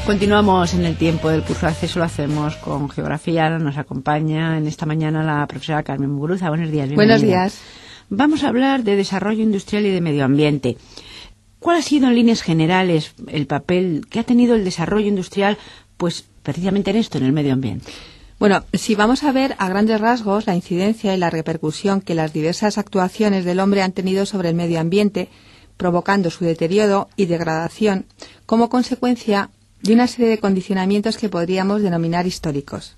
Continuamos en el tiempo del curso de acceso, lo hacemos con geografía. Nos acompaña en esta mañana la profesora Carmen Muguruza. Buenos días. Buenos días. Vamos a hablar de desarrollo industrial y de medio ambiente. ¿Cuál ha sido en líneas generales el papel que ha tenido el desarrollo industrial, pues precisamente en esto, en el medio ambiente? Bueno, si vamos a ver a grandes rasgos la incidencia y la repercusión que las diversas actuaciones del hombre han tenido sobre el medio ambiente, provocando su deterioro y degradación como consecuencia de una serie de condicionamientos que podríamos denominar históricos.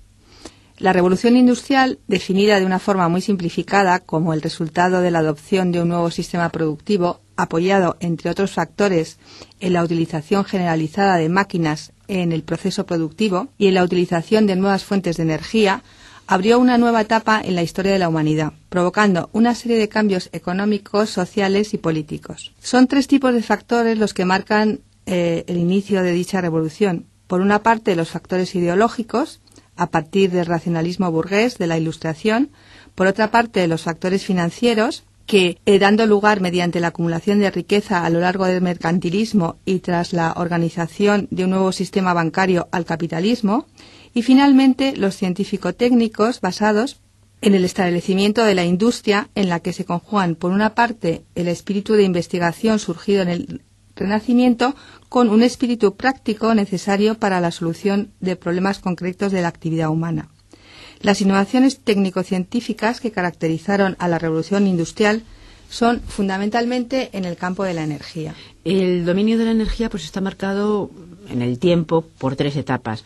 La revolución industrial, definida de una forma muy simplificada como el resultado de la adopción de un nuevo sistema productivo, apoyado, entre otros factores, en la utilización generalizada de máquinas en el proceso productivo y en la utilización de nuevas fuentes de energía, abrió una nueva etapa en la historia de la humanidad, provocando una serie de cambios económicos, sociales y políticos. Son tres tipos de factores los que marcan el inicio de dicha revolución. Por una parte, los factores ideológicos, a partir del racionalismo burgués, de la Ilustración. Por otra parte, los factores financieros, que, dando lugar mediante la acumulación de riqueza a lo largo del mercantilismo y tras la organización de un nuevo sistema bancario al capitalismo. Y, finalmente, los científico-técnicos, basados en el establecimiento de la industria, en la que se conjugan, por una parte, el espíritu de investigación surgido en el Renacimiento con un espíritu práctico necesario para la solución de problemas concretos de la actividad humana. Las innovaciones técnico-científicas que caracterizaron a la revolución industrial son fundamentalmente en el campo de la energía. El dominio de la energía pues está marcado en el tiempo por tres etapas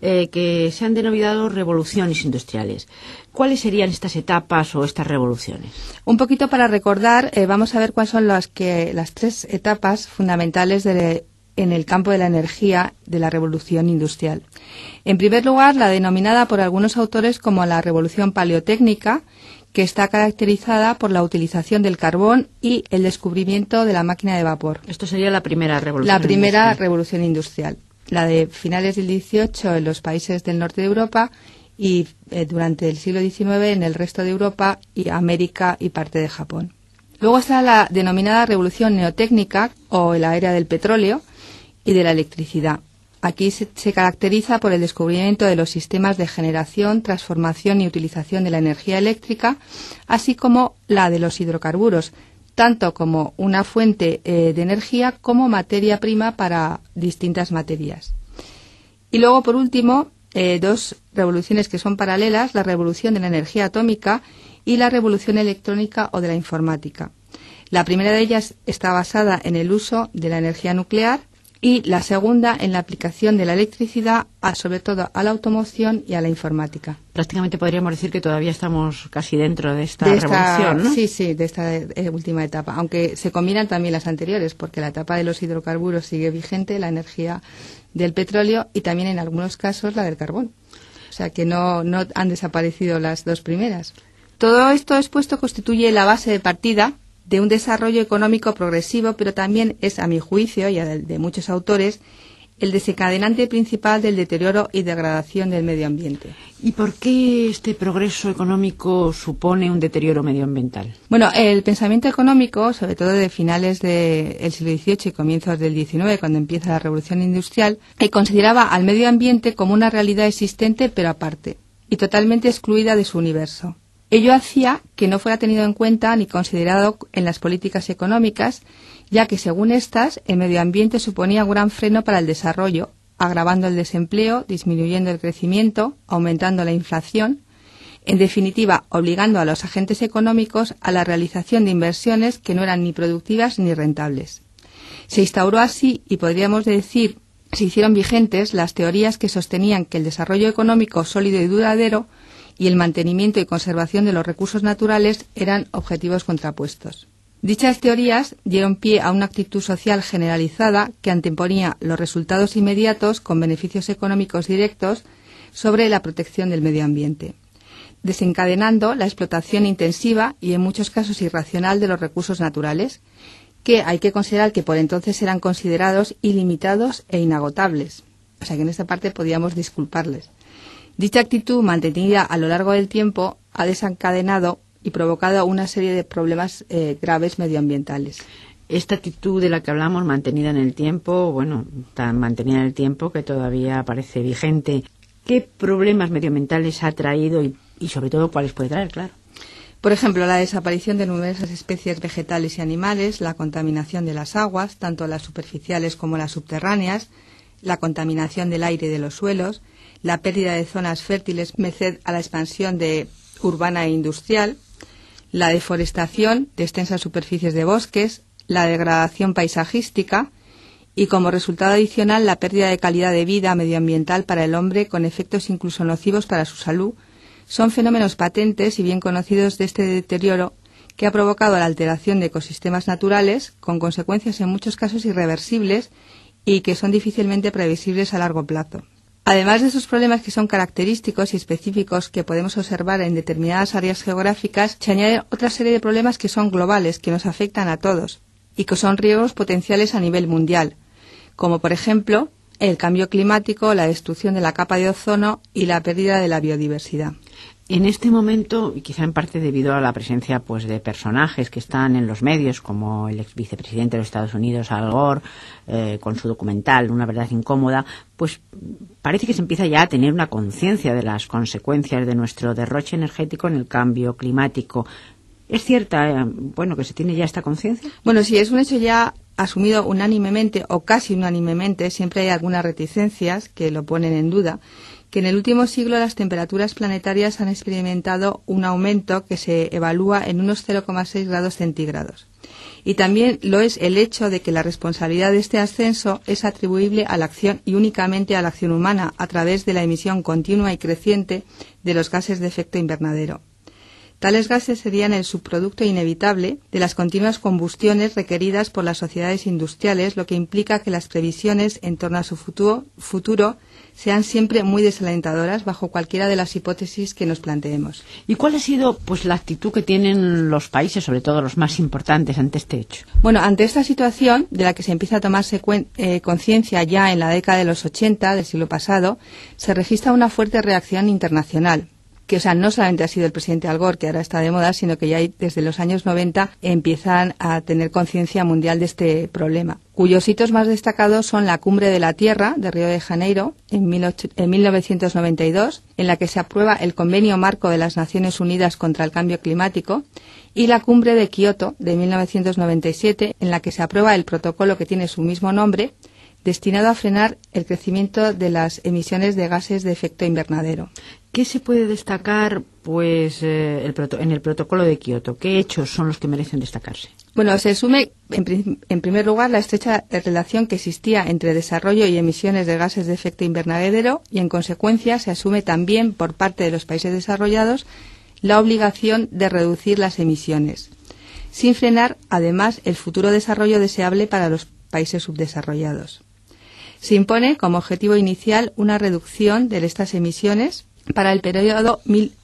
que se han denominado revoluciones industriales. ¿Cuáles serían estas etapas o estas revoluciones? Un poquito para recordar, vamos a ver cuáles son las tres etapas fundamentales en el campo de la energía de la revolución industrial. En primer lugar, la denominada por algunos autores como la revolución paleotécnica, que está caracterizada por la utilización del carbón y el descubrimiento de la máquina de vapor. Esto sería la primera revolución. La primera revolución industrial, la de finales del XVIII en los países del norte de Europa y durante el siglo XIX en el resto de Europa y América y parte de Japón. Luego está la denominada revolución neotécnica o la era del petróleo y de la electricidad. Aquí se caracteriza por el descubrimiento de los sistemas de generación, transformación y utilización de la energía eléctrica, así como la de los hidrocarburos, tanto como una fuente de energía como materia prima para distintas materias. Y luego, por último, dos revoluciones que son paralelas, la revolución de la energía atómica y la revolución electrónica o de la informática. La primera de ellas está basada en el uso de la energía nuclear y la segunda en la aplicación de la electricidad, sobre todo a la automoción y a la informática. Prácticamente podríamos decir que todavía estamos casi dentro de esta revolución, ¿no? Sí, de esta última etapa, aunque se combinan también las anteriores, porque la etapa de los hidrocarburos sigue vigente, la energía del petróleo y también en algunos casos la del carbón. O sea que no han desaparecido las dos primeras. Todo esto expuesto constituye la base de partida de un desarrollo económico progresivo, pero también es, a mi juicio y de muchos autores, el desencadenante principal del deterioro y degradación del medio ambiente. ¿Y por qué este progreso económico supone un deterioro medioambiental? Bueno, el pensamiento económico, sobre todo de finales del siglo XVIII y comienzos del XIX, cuando empieza la revolución industrial, consideraba al medio ambiente como una realidad existente pero aparte y totalmente excluida de su universo. Ello hacía que no fuera tenido en cuenta ni considerado en las políticas económicas, ya que, según estas, el medio ambiente suponía un gran freno para el desarrollo, agravando el desempleo, disminuyendo el crecimiento, aumentando la inflación, en definitiva, obligando a los agentes económicos a la realización de inversiones que no eran ni productivas ni rentables. Se instauró así, y podríamos decir, se hicieron vigentes las teorías que sostenían que el desarrollo económico sólido y duradero y el mantenimiento y conservación de los recursos naturales eran objetivos contrapuestos. Dichas teorías dieron pie a una actitud social generalizada que anteponía los resultados inmediatos con beneficios económicos directos sobre la protección del medio ambiente, desencadenando la explotación intensiva y en muchos casos irracional de los recursos naturales, que hay que considerar que por entonces eran considerados ilimitados e inagotables. O sea que en esta parte podíamos disculparles. Dicha actitud, mantenida a lo largo del tiempo, ha desencadenado y provocado una serie de problemas graves medioambientales. Esta actitud de la que hablamos, mantenida en el tiempo, bueno, tan mantenida en el tiempo que todavía parece vigente. ¿Qué problemas medioambientales ha traído y sobre todo cuáles puede traer, claro? Por ejemplo, la desaparición de numerosas especies vegetales y animales, la contaminación de las aguas, tanto las superficiales como las subterráneas, la contaminación del aire y de los suelos, la pérdida de zonas fértiles merced a la expansión urbana e industrial, la deforestación de extensas superficies de bosques, la degradación paisajística y, como resultado adicional, la pérdida de calidad de vida medioambiental para el hombre con efectos incluso nocivos para su salud. Son fenómenos patentes y bien conocidos de este deterioro que ha provocado la alteración de ecosistemas naturales, con consecuencias en muchos casos irreversibles y que son difícilmente previsibles a largo plazo. Además de esos problemas que son característicos y específicos que podemos observar en determinadas áreas geográficas, se añade otra serie de problemas que son globales, que nos afectan a todos y que son riesgos potenciales a nivel mundial, como por ejemplo el cambio climático, la destrucción de la capa de ozono y la pérdida de la biodiversidad. En este momento, y quizá en parte debido a la presencia pues de personajes que están en los medios, como el ex vicepresidente de los Estados Unidos, Al Gore, con su documental Una verdad incómoda, pues parece que se empieza ya a tener una conciencia de las consecuencias de nuestro derroche energético en el cambio climático. ¿Es cierta, que se tiene ya esta conciencia? Bueno, sí, es un hecho ya asumido unánimemente o casi unánimemente. Siempre hay algunas reticencias que lo ponen en duda, que en el último siglo las temperaturas planetarias han experimentado un aumento que se evalúa en unos 0,6 grados centígrados. Y también lo es el hecho de que la responsabilidad de este ascenso es atribuible a la acción y únicamente a la acción humana a través de la emisión continua y creciente de los gases de efecto invernadero. Tales gases serían el subproducto inevitable de las continuas combustiones requeridas por las sociedades industriales, lo que implica que las previsiones en torno a su futuro sean siempre muy desalentadoras bajo cualquiera de las hipótesis que nos planteemos. ¿Y cuál ha sido la actitud que tienen los países, sobre todo los más importantes, ante este hecho? Bueno, ante esta situación, de la que se empieza a tomarse conciencia ya en la década de los 80 del siglo pasado, se registra una fuerte reacción internacional, que no solamente ha sido el presidente Al Gore, que ahora está de moda, sino que ya desde los años 90 empiezan a tener conciencia mundial de este problema, cuyos hitos más destacados son la Cumbre de la Tierra de Río de Janeiro en 1992, en la que se aprueba el Convenio Marco de las Naciones Unidas contra el Cambio Climático, y la Cumbre de Kioto de 1997, en la que se aprueba el protocolo que tiene su mismo nombre, destinado a frenar el crecimiento de las emisiones de gases de efecto invernadero. ¿Qué se puede destacar en el protocolo de Kioto? ¿Qué hechos son los que merecen destacarse? Bueno, se asume en primer lugar la estrecha relación que existía entre desarrollo y emisiones de gases de efecto invernadero y en consecuencia se asume también por parte de los países desarrollados la obligación de reducir las emisiones, sin frenar además el futuro desarrollo deseable para los países subdesarrollados. Se impone como objetivo inicial una reducción de estas emisiones para el periodo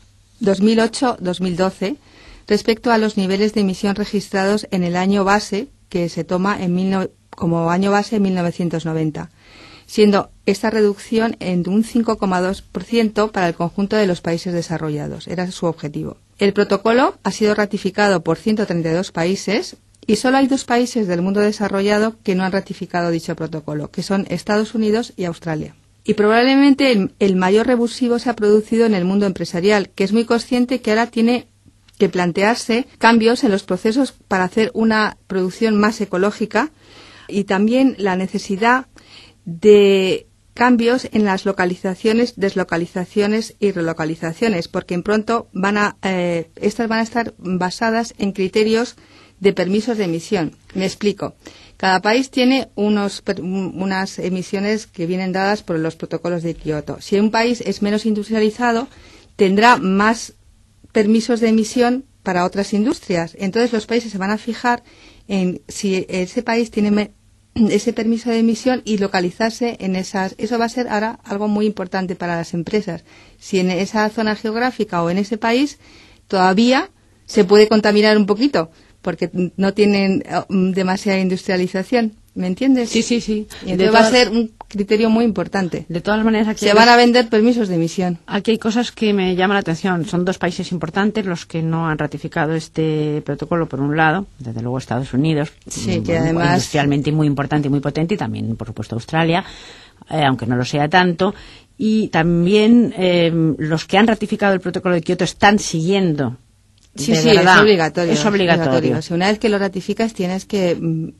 2008-2012 respecto a los niveles de emisión registrados en el año base, que se toma como año base en 1990, siendo esta reducción en un 5,2% para el conjunto de los países desarrollados. Era su objetivo. El protocolo ha sido ratificado por 132 países y solo hay 2 países del mundo desarrollado que no han ratificado dicho protocolo, que son Estados Unidos y Australia. Y probablemente el mayor revulsivo se ha producido en el mundo empresarial, que es muy consciente que ahora tiene que plantearse cambios en los procesos para hacer una producción más ecológica y también la necesidad de cambios en las localizaciones, deslocalizaciones y relocalizaciones, porque en pronto estas van a estar basadas en criterios de permisos de emisión. Me explico. Cada país tiene unas emisiones que vienen dadas por los protocolos de Kioto. Si un país es menos industrializado, tendrá más permisos de emisión para otras industrias. Entonces los países se van a fijar en si ese país tiene ese permiso de emisión y localizarse en esas. Eso va a ser ahora algo muy importante para las empresas. Si en esa zona geográfica o en ese país todavía se puede contaminar un poquito, porque no tienen demasiada industrialización, ¿me entiendes? Sí. Y entonces va a ser un criterio muy importante. De todas maneras, aquí se van a vender permisos de emisión. Aquí hay cosas que me llaman la atención. Son 2 países importantes los que no han ratificado este protocolo, por un lado, desde luego Estados Unidos, sí, que además industrialmente muy importante y muy potente, y también, por supuesto, Australia, aunque no lo sea tanto. Y también los que han ratificado el protocolo de Kioto están siguiendo. Sí, verdad, es obligatorio. Es obligatorio. O sea, una vez que lo ratificas tienes que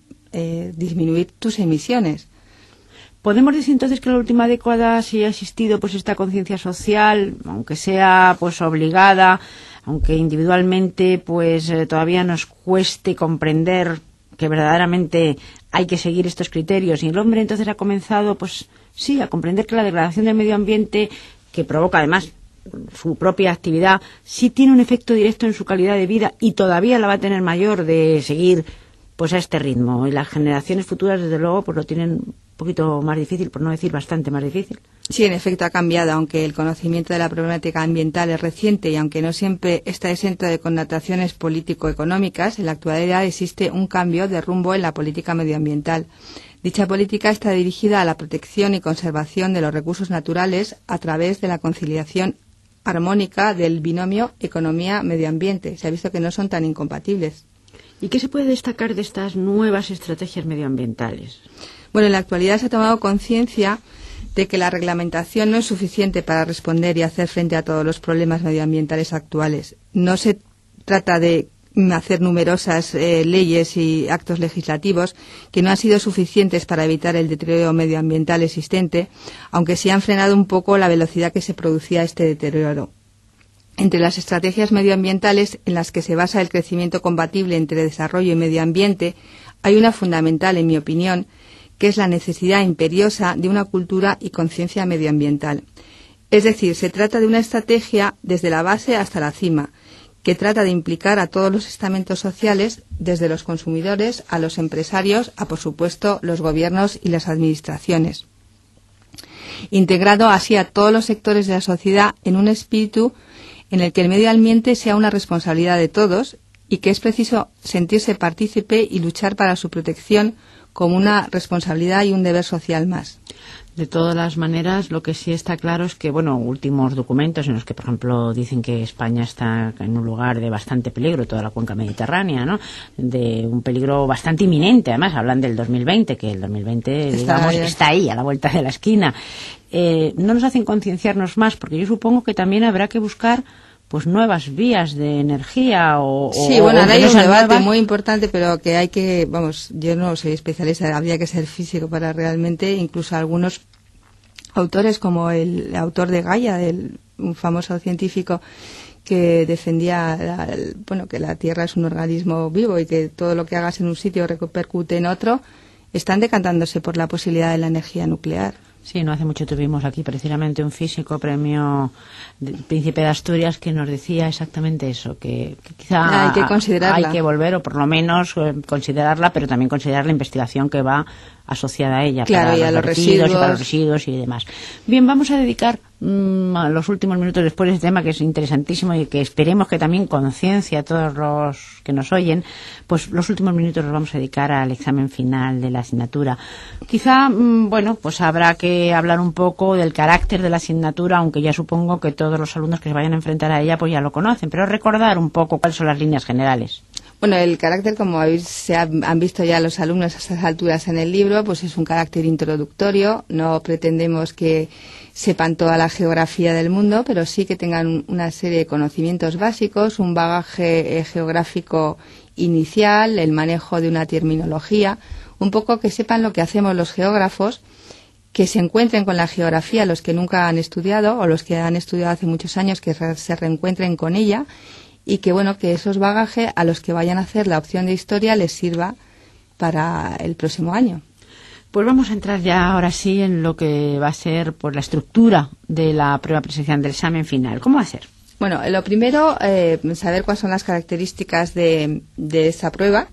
disminuir tus emisiones. ¿Podemos decir entonces que en la última década sí ha existido pues esta conciencia social, aunque sea pues obligada, aunque individualmente pues todavía nos cueste comprender que verdaderamente hay que seguir estos criterios? Y el hombre entonces ha comenzado pues sí a comprender que la degradación del medio ambiente, que provoca además su propia actividad, sí tiene un efecto directo en su calidad de vida y todavía la va a tener mayor de seguir pues a este ritmo, y las generaciones futuras desde luego pues lo tienen un poquito más difícil, por no decir bastante más difícil. Sí, en efecto ha cambiado, aunque el conocimiento de la problemática ambiental es reciente y aunque no siempre está exento de connotaciones político-económicas, en la actualidad existe un cambio de rumbo en la política medioambiental. Dicha política está dirigida a la protección y conservación de los recursos naturales a través de la conciliación armónica del binomio economía-medio-ambiente. Se ha visto que no son tan incompatibles. ¿Y qué se puede destacar de estas nuevas estrategias medioambientales? Bueno, en la actualidad se ha tomado conciencia de que la reglamentación no es suficiente para responder y hacer frente a todos los problemas medioambientales actuales. No se trata de hacer numerosas leyes y actos legislativos que no han sido suficientes para evitar el deterioro medioambiental existente, aunque sí han frenado un poco la velocidad que se producía este deterioro. Entre las estrategias medioambientales en las que se basa el crecimiento compatible entre desarrollo y medio ambiente, hay una fundamental, en mi opinión, que es la necesidad imperiosa de una cultura y conciencia medioambiental. Es decir, se trata de una estrategia desde la base hasta la cima, que trata de implicar a todos los estamentos sociales, desde los consumidores a los empresarios, a, por supuesto, los gobiernos y las administraciones, integrado así a todos los sectores de la sociedad en un espíritu en el que el medio ambiente sea una responsabilidad de todos y que es preciso sentirse partícipe y luchar para su protección como una responsabilidad y un deber social más. De todas las maneras, lo que sí está claro es que, bueno, últimos documentos en los que, por ejemplo, dicen que España está en un lugar de bastante peligro, toda la cuenca mediterránea, ¿no? De un peligro bastante inminente. Además, hablan del 2020, que el 2020, digamos, está ahí, a la vuelta de la esquina. No nos hacen concienciarnos más, porque yo supongo que también habrá que buscar pues nuevas vías de energía sí, bueno, ahora hay un debate muy importante, pero que hay que, vamos, yo no soy especialista, habría que ser físico para realmente, incluso algunos autores como el autor de Gaia, un famoso científico que defendía que la Tierra es un organismo vivo y que todo lo que hagas en un sitio repercute en otro, están decantándose por la posibilidad de la energía nuclear. Sí, no hace mucho tuvimos aquí precisamente un físico, premio Príncipe de Asturias, que nos decía exactamente eso, que quizá hay que considerarla. Hay que volver, o por lo menos considerarla, pero también considerar la investigación que va asociada a ella, claro, para y a los residuos y para los residuos y demás. Bien, vamos a dedicar los últimos minutos después de este tema, que es interesantísimo y que esperemos que también conciencia a todos los que nos oyen, pues los últimos minutos los vamos a dedicar al examen final de la asignatura. Quizá, pues habrá que hablar un poco del carácter de la asignatura, aunque ya supongo que todos los alumnos que se vayan a enfrentar a ella pues ya lo conocen, pero recordar un poco cuáles son las líneas generales. Bueno, el carácter, como se han visto ya los alumnos a estas alturas en el libro, pues es un carácter introductorio. No pretendemos que sepan toda la geografía del mundo, pero sí que tengan una serie de conocimientos básicos, un bagaje geográfico inicial, el manejo de una terminología, un poco que sepan lo que hacemos los geógrafos, que se encuentren con la geografía los que nunca han estudiado o los que han estudiado hace muchos años, que se reencuentren con ella. Y que que esos bagajes a los que vayan a hacer la opción de historia les sirva para el próximo año. Pues vamos a entrar ya ahora sí en lo que va a ser pues la estructura de la prueba presencial del examen final. ¿Cómo va a ser? Bueno, lo primero, saber cuáles son las características de esa prueba.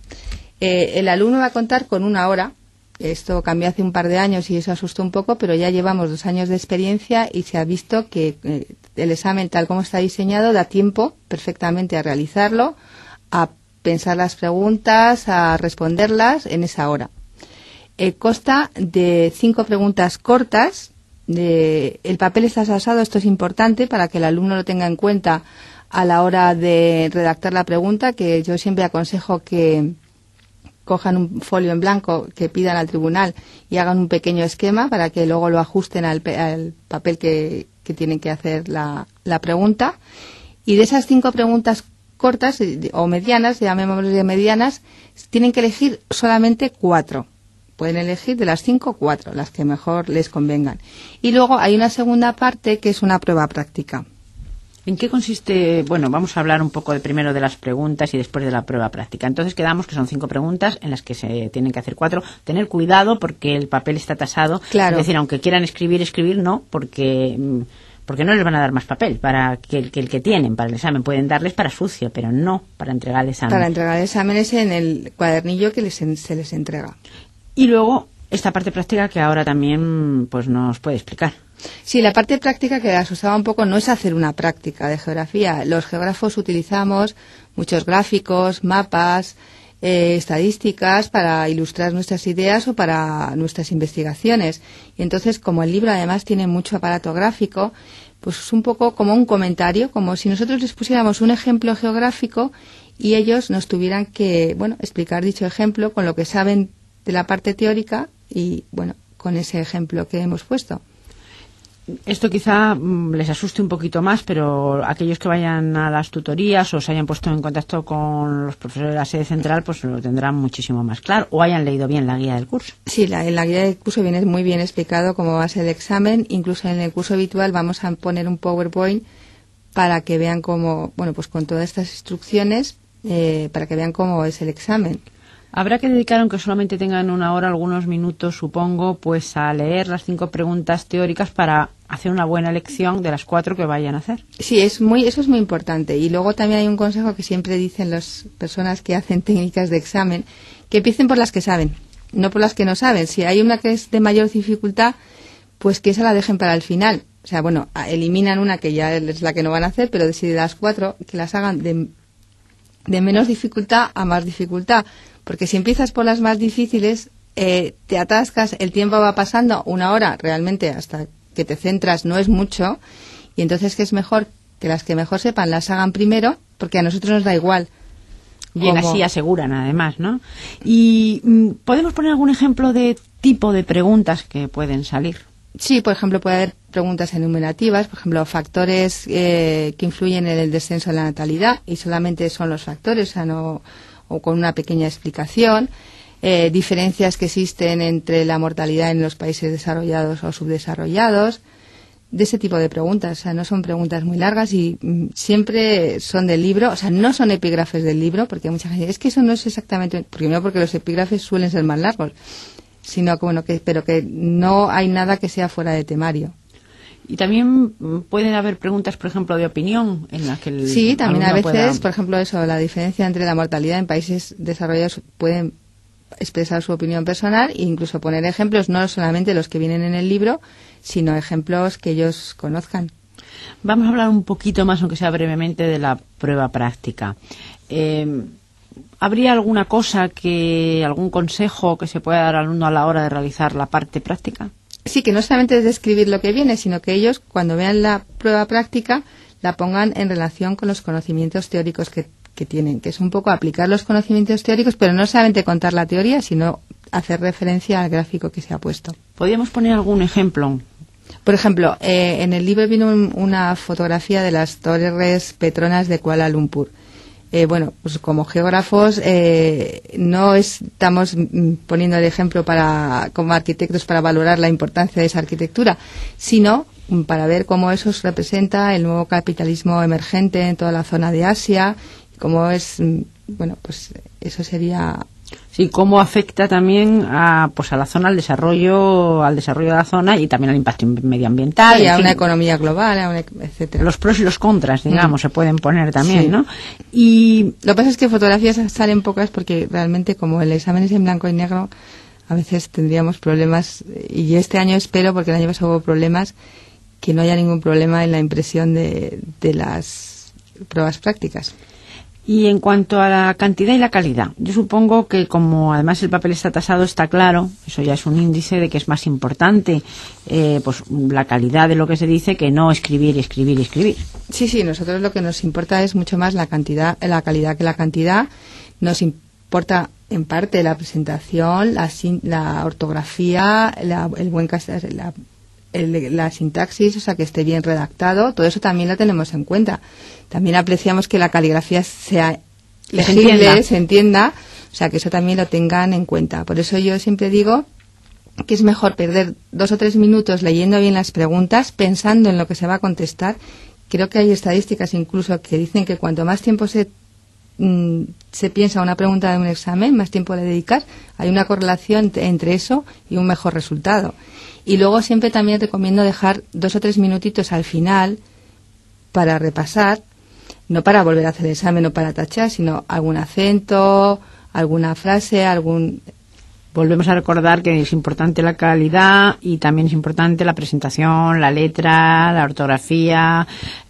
El alumno va a contar con 1 hora. Esto cambió hace un par de años y eso asustó un poco, pero ya llevamos 2 años de experiencia y se ha visto que el examen, tal como está diseñado, da tiempo perfectamente a realizarlo, a pensar las preguntas, a responderlas en esa hora. consta de 5 preguntas cortas. El papel está tasado, esto es importante para que el alumno lo tenga en cuenta a la hora de redactar la pregunta, que yo siempre aconsejo que cojan un folio en blanco, que pidan al tribunal y hagan un pequeño esquema para que luego lo ajusten al papel que tienen que hacer la pregunta. Y de esas 5 preguntas cortas o medianas, llamémosle medianas, tienen que elegir solamente 4. Pueden elegir de las 5, 4, las que mejor les convengan. Y luego hay una segunda parte que es una prueba práctica. ¿En qué consiste? Bueno, vamos a hablar un poco primero de las preguntas y después de la prueba práctica. Entonces quedamos que son 5 preguntas en las que se tienen que hacer 4. Tener cuidado porque el papel está tasado. Claro. Es decir, aunque quieran escribir no, porque no les van a dar más papel para que el que tienen para el examen. Pueden darles para sucio, pero no para entregar el examen. Para entregar el examen es en el cuadernillo que se les entrega. Y luego esta parte práctica que ahora también pues nos puede explicar. Sí, la parte práctica que asustaba un poco no es hacer una práctica de geografía. Los geógrafos utilizamos muchos gráficos, mapas, estadísticas para ilustrar nuestras ideas o para nuestras investigaciones. Y entonces, como el libro además tiene mucho aparato gráfico, pues es un poco como un comentario, como si nosotros les pusiéramos un ejemplo geográfico y ellos nos tuvieran que, explicar dicho ejemplo con lo que saben de la parte teórica y, con ese ejemplo que hemos puesto. Esto quizá les asuste un poquito más, pero aquellos que vayan a las tutorías o se hayan puesto en contacto con los profesores de la sede central, pues lo tendrán muchísimo más claro, o hayan leído bien la guía del curso. Sí, en la guía del curso viene muy bien explicado cómo va a ser el examen. Incluso en el curso habitual vamos a poner un PowerPoint para que vean cómo, pues con todas estas instrucciones, para que vean cómo es el examen. Habrá que dedicar, aunque solamente tengan una hora, algunos minutos, supongo, pues a leer las 5 preguntas teóricas para hacer una buena elección de las 4 que vayan a hacer. Sí, eso es muy importante. Y luego también hay un consejo que siempre dicen las personas que hacen técnicas de examen, que empiecen por las que saben, no por las que no saben. Si hay una que es de mayor dificultad, pues que esa la dejen para el final. O sea, eliminan una que ya es la que no van a hacer, pero de las 4, que las hagan de menos dificultad a más dificultad. Porque si empiezas por las más difíciles, te atascas, el tiempo va pasando, 1 hora realmente hasta que te centras no es mucho, y entonces que es mejor que las que mejor sepan las hagan primero, porque a nosotros nos da igual. Bien, así aseguran además, ¿no? Y ¿podemos poner algún ejemplo de tipo de preguntas que pueden salir? Sí, por ejemplo, puede haber preguntas enumerativas, por ejemplo, factores que influyen en el descenso de la natalidad, y solamente son los factores, o con una pequeña explicación, diferencias que existen entre la mortalidad en los países desarrollados o subdesarrollados, de ese tipo de preguntas. O sea, no son preguntas muy largas y siempre son del libro, o sea, no son epígrafes del libro, porque mucha gente dice, es que eso no es exactamente, primero porque los epígrafes suelen ser más largos, sino pero que no hay nada que sea fuera de temario. Y también pueden haber preguntas, por ejemplo, de opinión en las que el Sí, también a veces, pueda... por ejemplo, la diferencia entre la mortalidad en países desarrollados, pueden expresar su opinión personal e incluso poner ejemplos, no solamente los que vienen en el libro, sino ejemplos que ellos conozcan. Vamos a hablar un poquito más, aunque sea brevemente, de la prueba práctica. ¿Habría alguna cosa algún consejo que se pueda dar al alumno a la hora de realizar la parte práctica? Sí, que no solamente es describir lo que viene, sino que ellos, cuando vean la prueba práctica, la pongan en relación con los conocimientos teóricos que tienen, que es un poco aplicar los conocimientos teóricos, pero no solamente contar la teoría, sino hacer referencia al gráfico que se ha puesto. ¿Podríamos poner algún ejemplo? Por ejemplo, en el libro viene una fotografía de las torres Petronas de Kuala Lumpur. Pues como geógrafos no estamos poniendo el ejemplo como arquitectos para valorar la importancia de esa arquitectura, sino para ver cómo eso representa el nuevo capitalismo emergente en toda la zona de Asia, cómo es, pues eso sería... Sí, cómo afecta también a la zona, al desarrollo de la zona y también al impacto medioambiental. Sí, a una economía global, etcétera. Los pros y los contras, digamos, se pueden poner también, sí. ¿No? Y lo que pasa es que fotografías salen pocas porque realmente como el examen es en blanco y negro, a veces tendríamos problemas, y este año espero, porque el año pasado hubo problemas, que no haya ningún problema en la impresión de las pruebas prácticas. Y en cuanto a la cantidad y la calidad, yo supongo que como además el papel está tasado, está claro, eso ya es un índice de que es más importante pues la calidad de lo que se dice que no escribir y escribir y escribir. Sí, nosotros lo que nos importa es mucho más la calidad que la cantidad. Nos importa en parte la presentación, la ortografía, el buen la sintaxis, o sea, que esté bien redactado, todo eso también lo tenemos en cuenta. También apreciamos que la caligrafía sea legible, se entienda, o sea, que eso también lo tengan en cuenta. Por eso yo siempre digo que es mejor perder 2 o 3 minutos leyendo bien las preguntas, pensando en lo que se va a contestar. Creo que hay estadísticas incluso que dicen que cuanto más tiempo se piensa una pregunta de un examen, más tiempo le dedicas, hay una correlación entre eso y un mejor resultado. Y luego siempre también recomiendo dejar 2 o 3 minutitos al final para repasar, no para volver a hacer el examen o para tachar, sino algún acento, alguna frase, Volvemos a recordar que es importante la calidad y también es importante la presentación, la letra, la ortografía,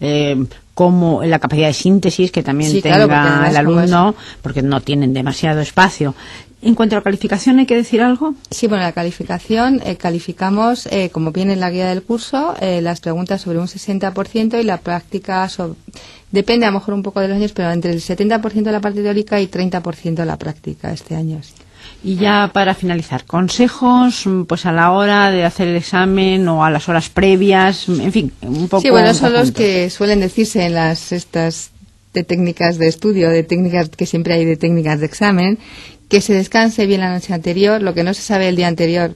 como la capacidad de síntesis que también tenga el alumno, porque no tienen demasiado espacio. En cuanto a la calificación, ¿hay que decir algo? Sí, bueno, la calificación, calificamos, como viene en la guía del curso, las preguntas sobre un 60% y la práctica depende a lo mejor un poco de los años, pero entre el 70% de la parte teórica y 30% de la práctica este año. Sí. Y ya para finalizar, consejos pues a la hora de hacer el examen o a las horas previas, en fin, un poco. Sí, bueno, son los que suelen decirse en estas de técnicas de estudio, de técnicas que siempre hay de técnicas de examen, que se descanse bien la noche anterior, lo que no se sabe el día anterior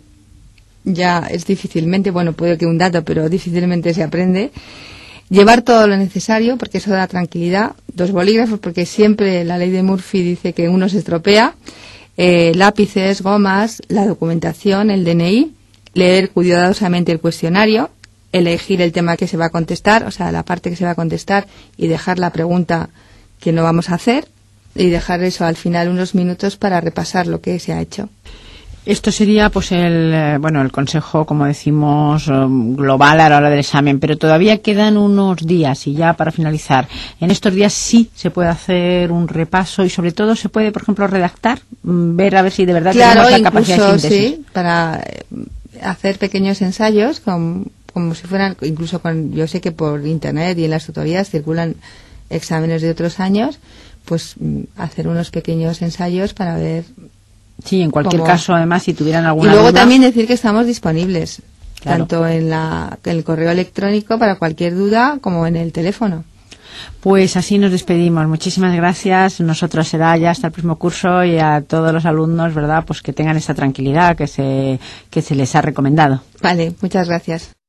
ya es difícilmente, bueno, puede que un dato, pero difícilmente se aprende. Llevar todo lo necesario, porque eso da tranquilidad. 2 bolígrafos, porque siempre la ley de Murphy dice que uno se estropea. Lápices, gomas, la documentación, el DNI, leer cuidadosamente el cuestionario, elegir el tema que se va a contestar, o sea, la parte que se va a contestar y dejar la pregunta que no vamos a hacer y dejar eso al final unos minutos para repasar lo que se ha hecho. Esto sería pues el consejo, como decimos, global a la hora del examen, pero todavía quedan unos días y ya para finalizar, en estos días sí se puede hacer un repaso y sobre todo se puede, por ejemplo, redactar, ver a ver si de verdad tenemos la capacidad de síntesis. Sí, para hacer pequeños ensayos, como si fueran, incluso yo sé que por internet y en las tutorías circulan exámenes de otros años, pues hacer unos pequeños ensayos para ver. Sí, en cualquier caso, además, si tuvieran alguna duda. Y luego duda, también decir que estamos disponibles, claro, tanto en el correo electrónico para cualquier duda como en el teléfono. Pues así nos despedimos. Muchísimas gracias. Nosotros será ya hasta el próximo curso y a todos los alumnos, ¿verdad? Pues que tengan esa tranquilidad que se les ha recomendado. Vale, muchas gracias.